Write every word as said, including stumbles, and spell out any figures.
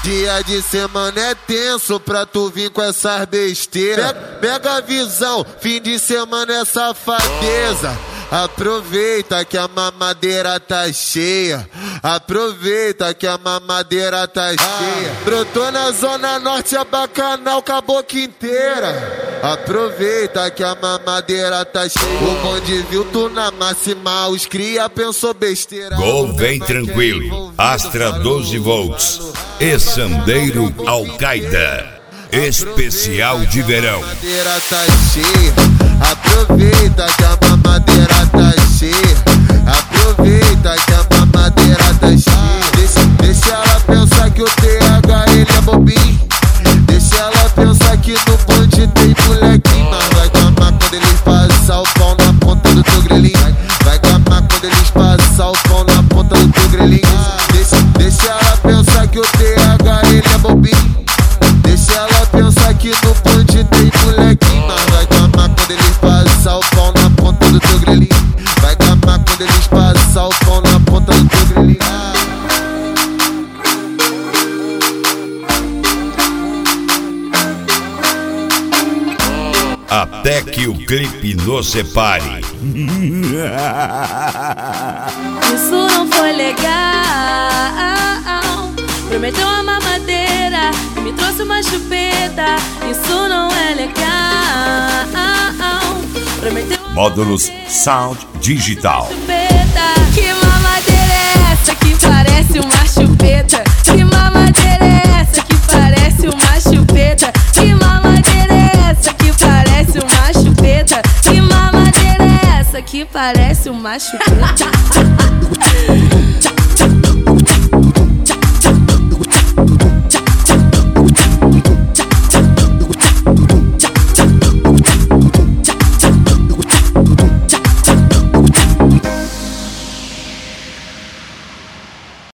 Dia de semana é tenso pra tu vir com essas besteiras. Pega a visão, fim de semana é safadeza. Aproveita que a mamadeira tá cheia. Aproveita que a mamadeira tá cheia. Brotou na zona norte, a bacanal com a boca inteira. Aproveita que a mamadeira tá cheia. O bonde viu tu na máxima, os cria pensou besteira. Gol vem tranquilo, Astra doze volts, e Sandeiro Al-Qaeda. Especial de verão. A mamadeira tá cheia. Aproveita que a mamadeira tá cheia. Aproveita que a mamadeira tá cheia. Deixa, deixa ela pensar que o T H ele é bobinho. Deixa ela pensar que no bonde tem molequinho. Mas vai gamar quando eles passar o pau na ponta do teu grelhinho. Vai gamar quando eles passar o pau na ponta do teu grelhinho. Deixa, deixa ela pensar que o T H ele é bobinho. Deixa ela pensar que no bonde tem molequinho. Mas vai gamar quando eles passar o pau na ponta do teu grelhinho. Vai gamar quando eles passar o pau na ponta do teu grelhinho. Até que o clipe nos separe. Isso não foi legal. Prometeu uma mamadeira e me trouxe uma chupeta. Isso não é legal. Prometeu uma Módulos Sound Digital. chupeta. Que mamadeira é essa que parece uma chupeta? Que mamadeira é essa que parece uma chupeta? Que mamadeira é essa que parece uma chupeta? Que mamadeira é essa que parece uma chupeta?